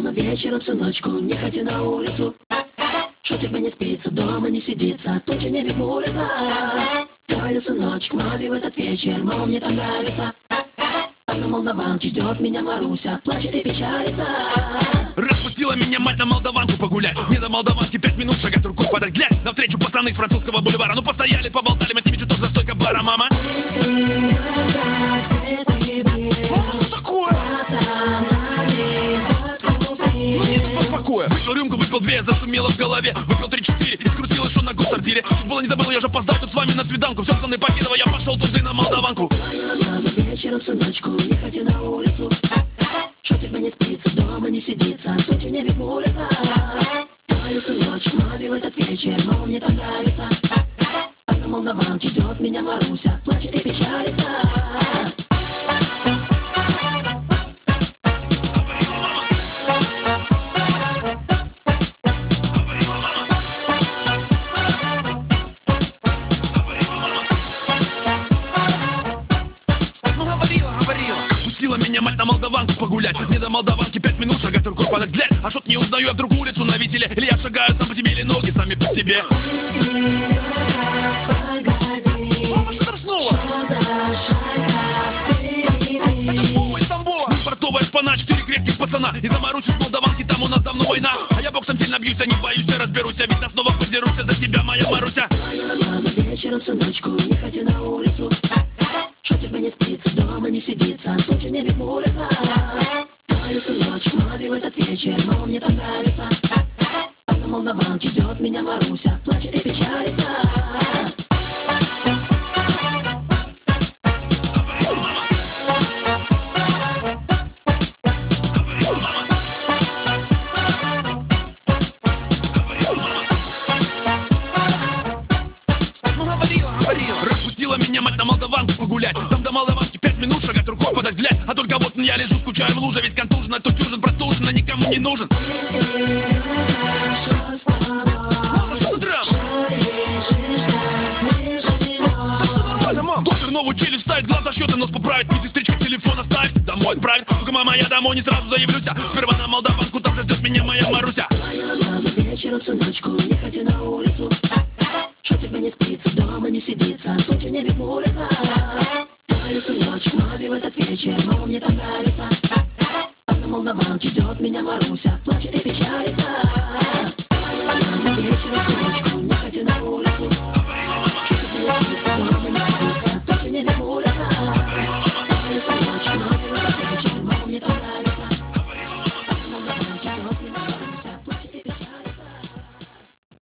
Рано вечером, сыночку, не ходи на улицу. Что тебе не спится, дома не сидится, тучи не хмурятся. Говорю, сыночек, маме в этот вечер, мама, мне там нравится. А на Молдаванке ждет меня Маруся, плачет и печалится. Распустила меня мать на Молдаванку погулять. Не до Молдаванки 5 минут шагать, руку подать, глядь. Навстречу пацаны с французского бульвара. Ну постояли, поболтали, мы с ними чуток за стойка бара, мама. Мама, что такое? Ну нет тут покоя. Выпил рюмку, выпил две, зашумело в голове. Выпил 3-4 и скрутилось, что ногу в сортире. Чуть было не забыл, я же опоздал тут с вами на свиданку. Все, пацаны, покидывай, я пошел тут и на Молдаванку. Вечером, сыночку, не ходи на улицу. Что тебе не спится, дома не сидится, тучи не хмурятся. Говорю, сыночек, маме в этот вечер, мама, мне там нравится. А на Молдаванке ждет меня Маруся, плачет и печалится. Пустила меня мать на Молдаванку погулять. Не до Молдаванки 5 минут шагать, рукой подать, глядь. А что-то не узнаю я вдруг улицу на Вителе. Или я шагаю сам по себе, или ноги сами по себе. Мама, что там снова? Тамбова из Тамбова. Портовая шпана, 4 крепких пацана. Из-за Маруси с Молдаванки, там у нас давно война. А я боксом сильно бьюсь, не боюсь, я разберусь. Ведь я снова подерусь за тебя, моя Маруся. Вечером, сыночку, не ходи на улицу. Что тебе не спится, дома не сидится, тучи не хмурятся. Говорю, сыночек, маме в этот вечер, мама, мне там нравится. А на Молдаванке ждет меня Маруся, плачет и печалится. Распустила меня мать на Молдаванку погулять. Там до Молдаванки 5 минут шагать, рукой подать, глядь. А только вот я лежу, скучаю в луже. Ведь контужен, а тут тюжин, простужен, а никому не нужен. Мама, что за драма? Да все нормально, мам. Доктор новую челюсть ставит, глаз зашьет и нос поправит. Медсестричка телефон оставит, домой отправит. Только мама, я домой не сразу заявлюсь. Сперва на Молдаванку, там же ждет меня моя Маруся. Вечером, сыночку, не ходи на улицу. Что тебе не спится, дома не сидится, тучи не хмурятся. Говорю, сыночек, маме в этот вечер, мама, мне там нравится. А на Молдаванке ждет меня Маруся, плачет и печалится. Вечером, сыночку,